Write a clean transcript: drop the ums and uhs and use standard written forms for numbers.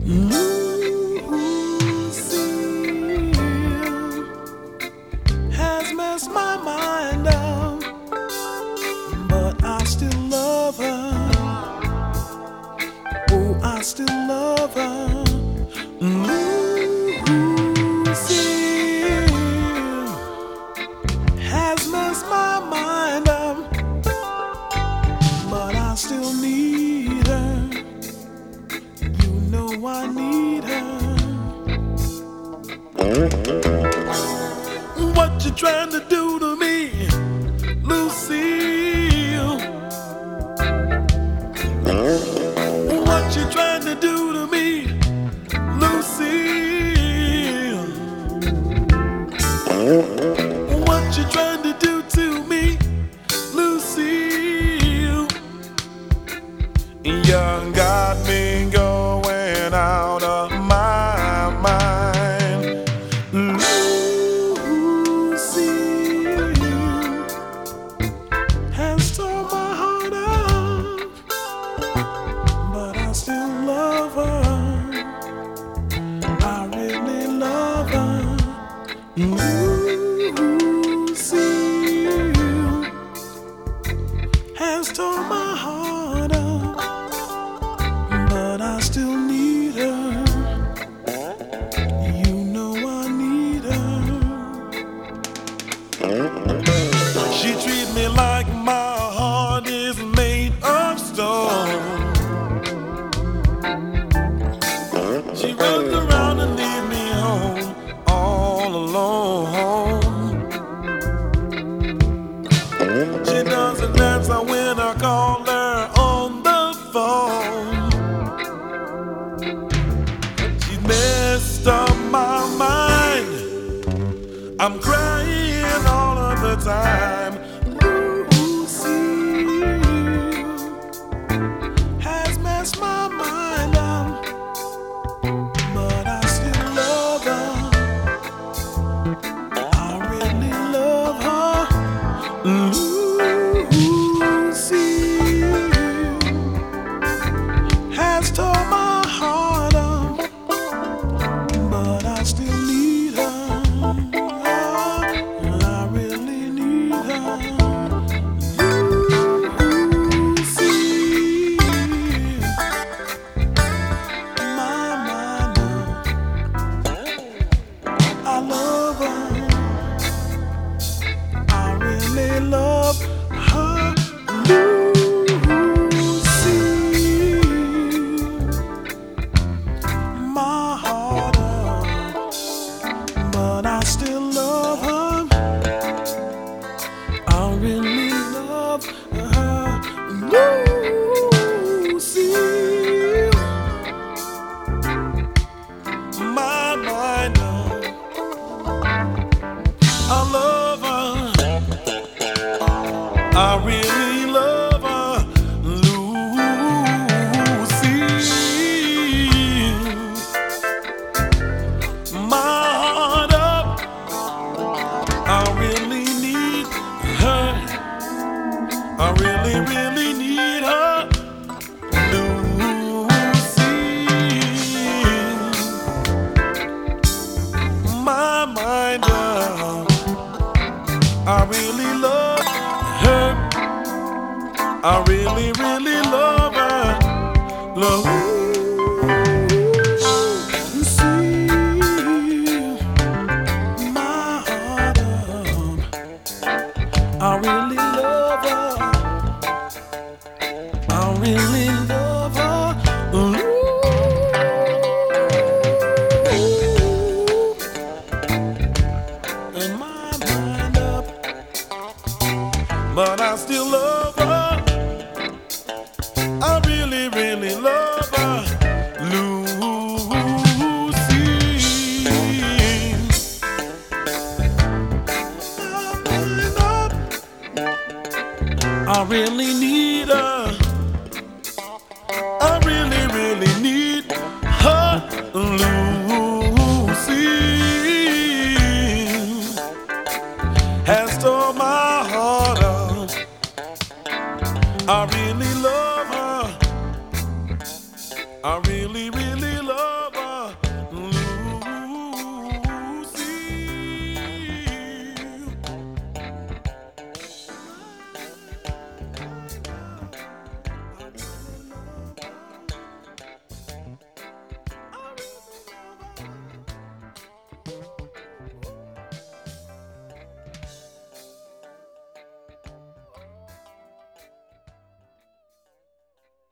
Lucille has messed my mind up, but I still love her. Oh, I still love her. Lucille has messed my mind up, but I still need her. You know I need her. What you trying to do to me, Lucille? What you trying to do to me, Lucille? What you trying to do to me, Lucille? You got me going out of my mind. Lucille has torn my heart up, but I still love her. I really love her. Lucille has torn my heart up, but I still need her. You know I need her. She treats me like my heart is made of stone. She runs around and leaves me home all alone. She doesn't answer when I call her on the phone. She messed up my mind. I'm crying all of the time. Lucille has messed my mind up, but I still love her. I really love her. Lucille has torn my heart up, but I still need her. I really need her. Lucille, my mind up. I love her. I really love her. Lucille, my heart up, but I still love her. I really love her. Lucille, my mind up. I love her. I really love her. Lucille, my heart up. I really need her. I really, really need her. Lucille, my mind up. I really love her. I really, really love her. Lucille, my heart up. I really love her. I really love her. And my mind up, but I still love her. I really, really love her. Lucille, my mind up. I really need her. I really, really need her. Lucille has torn my heart out. I really love her. I really